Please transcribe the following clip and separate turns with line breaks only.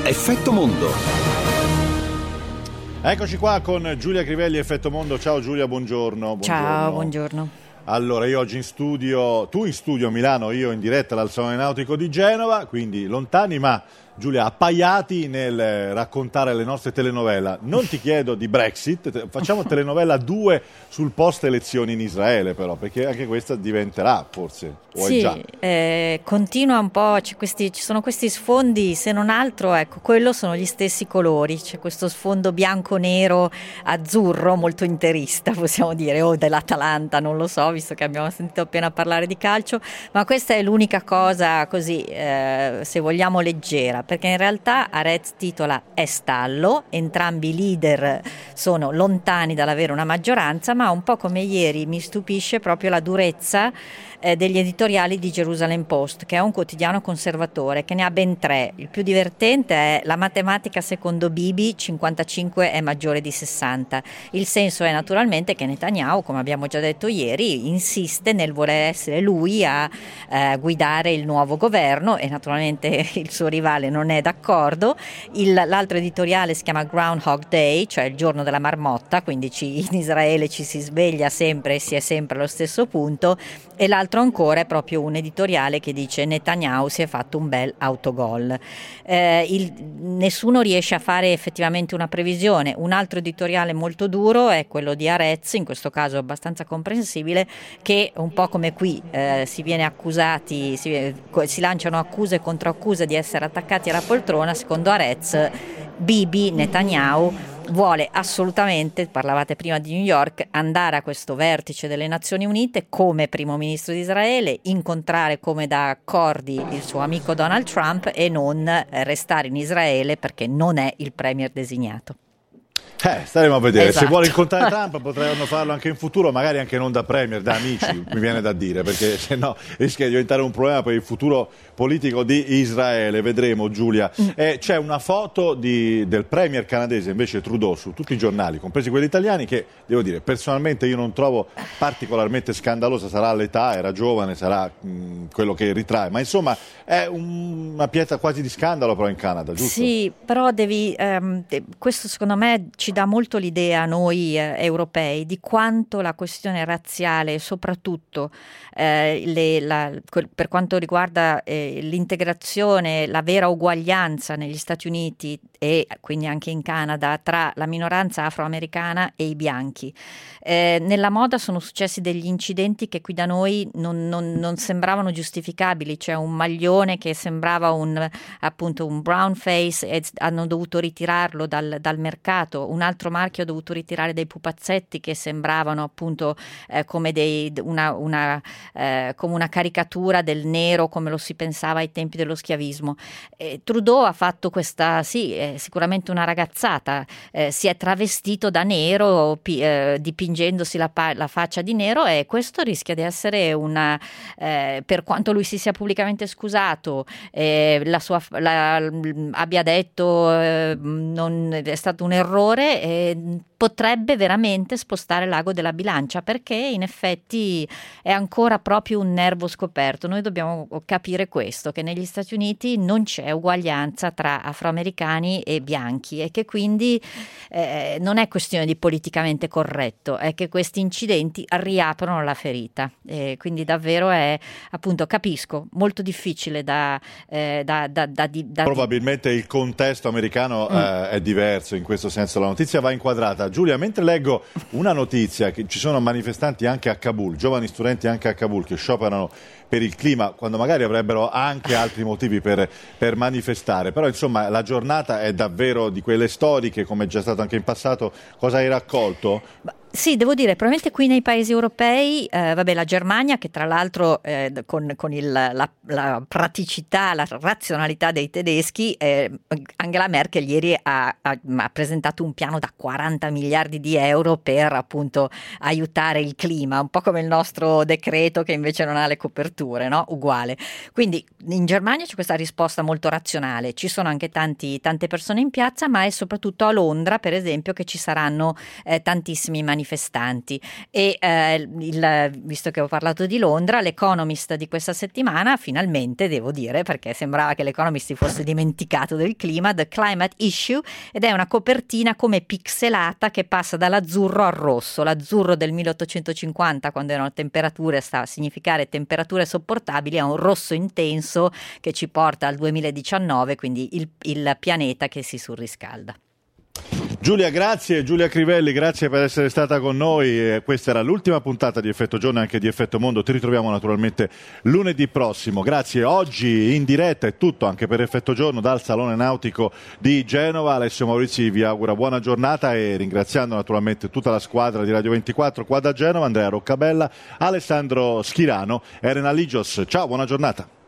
Effetto Mondo.
Eccoci qua con Giulia Crivelli, Effetto Mondo. Ciao Giulia, buongiorno.
Ciao, buongiorno.
Allora, io oggi in studio, tu in studio a Milano, io in diretta dal Salone Nautico di Genova, quindi lontani ma Giulia appaiati nel raccontare le nostre telenovela. Non ti chiedo di Brexit, facciamo telenovela 2 sul post elezioni in Israele però, perché anche questa diventerà forse, o
sì,
è già.
Continua un po', ci sono questi sfondi, se non altro, ecco, quello sono gli stessi colori, c'è questo sfondo bianco-nero azzurro molto interista, possiamo dire, o dell'Atalanta, non lo so, visto che abbiamo sentito appena parlare di calcio, ma questa è l'unica cosa così, se vogliamo, leggera, perché in realtà Haaretz titola "È stallo", entrambi i leader sono lontani dall'avere una maggioranza, ma un po' come ieri mi stupisce proprio la durezza degli editoriali di Jerusalem Post, che è un quotidiano conservatore che ne ha ben 3. Il più divertente è: la matematica secondo Bibi 55 è maggiore di 60. Il senso è naturalmente che Netanyahu, come abbiamo già detto ieri, insiste nel voler essere lui a guidare il nuovo governo, e naturalmente il suo rivale non è d'accordo. L'altro editoriale si chiama Groundhog Day, cioè il giorno della marmotta, quindi in Israele ci si sveglia sempre e si è sempre allo stesso punto, e l'altro ancora è proprio un editoriale che dice: Netanyahu si è fatto un bel autogol. Nessuno riesce a fare effettivamente una previsione. Un altro editoriale molto duro è quello di Haaretz, in questo caso abbastanza comprensibile, che un po' come qui si viene accusati, si lanciano accuse contro accuse di essere attaccati alla poltrona. Secondo Haaretz, Bibi Netanyahu vuole assolutamente, parlavate prima di New York, andare a questo vertice delle Nazioni Unite come primo ministro di Israele, incontrare come da accordi il suo amico Donald Trump e non restare in Israele perché non è il premier designato.
Staremo a vedere.
Esatto.
Se vuole incontrare Trump potranno farlo anche in futuro, magari anche non da premier, da amici, mi viene da dire, perché se no rischia di diventare un problema per il futuro politico di Israele. Vedremo, Giulia. C'è una foto del premier canadese, invece Trudeau, su tutti i giornali, compresi quelli italiani, che devo dire personalmente io non trovo particolarmente scandalosa. Sarà l'età, era giovane, sarà quello che ritrae, ma insomma è una pietra quasi di scandalo però in Canada, giusto?
Sì, però questo secondo me ci dà molto l'idea a noi europei di quanto la questione razziale, soprattutto per quanto riguarda l'integrazione, la vera uguaglianza negli Stati Uniti e quindi anche in Canada tra la minoranza afroamericana e i bianchi. Nella moda sono successi degli incidenti che qui da noi non sembravano giustificabili. C'è un maglione che sembrava appunto un brown face e hanno dovuto ritirarlo dal mercato. Un altro marchio ha dovuto ritirare dei pupazzetti che sembravano appunto come come una caricatura del nero, come lo si pensava ai tempi dello schiavismo. Trudeau ha fatto questa, sicuramente una ragazzata, si è travestito da nero, dipingendosi la faccia di nero, e questo rischia di essere per quanto lui si sia pubblicamente scusato, abbia detto è stato un errore, potrebbe veramente spostare l'ago della bilancia, perché in effetti è ancora proprio un nervo scoperto. Noi dobbiamo capire questo, che negli Stati Uniti non c'è uguaglianza tra afroamericani e bianchi, e che quindi non è questione di politicamente corretto, è che questi incidenti riaprono la ferita. Quindi davvero è, appunto, capisco, molto difficile
Probabilmente il contesto americano è diverso in questo senso. La notizia va inquadrata. Giulia, mentre leggo una notizia che ci sono manifestanti anche a Kabul, giovani studenti anche a Kabul che scioperano per il clima, quando magari avrebbero anche altri motivi per manifestare, però insomma la giornata è davvero di quelle storiche, come è già stato anche in passato. Cosa hai raccolto?
Sì, devo dire, probabilmente qui nei paesi europei, la Germania, che tra l'altro con la praticità, la razionalità dei tedeschi, Angela Merkel ieri ha presentato un piano da 40 miliardi di euro per appunto aiutare il clima, un po' come il nostro decreto che invece non ha le coperture, no? Uguale. Quindi in Germania c'è questa risposta molto razionale, ci sono anche tante persone in piazza, ma è soprattutto a Londra, per esempio, che ci saranno tantissimi manifestanti. manifestanti. E visto che ho parlato di Londra, l'Economist di questa settimana finalmente, devo dire, perché sembrava che l'Economist si fosse dimenticato del clima, The Climate Issue, ed è una copertina come pixelata che passa dall'azzurro al rosso. L'azzurro del 1850, quando erano temperature, sta a significare temperature sopportabili, a un rosso intenso che ci porta al 2019, quindi il pianeta che si surriscalda.
Giulia, grazie. Giulia Crivelli, grazie per essere stata con noi. Questa era l'ultima puntata di Effetto Giorno e anche di Effetto Mondo. Ti ritroviamo naturalmente lunedì prossimo. Grazie. Oggi in diretta è tutto anche per Effetto Giorno dal Salone Nautico di Genova. Alessio Maurizi vi augura buona giornata e ringraziando naturalmente tutta la squadra di Radio 24 qua da Genova, Andrea Roccabella, Alessandro Schirano, Elena Ligios. Ciao, buona giornata.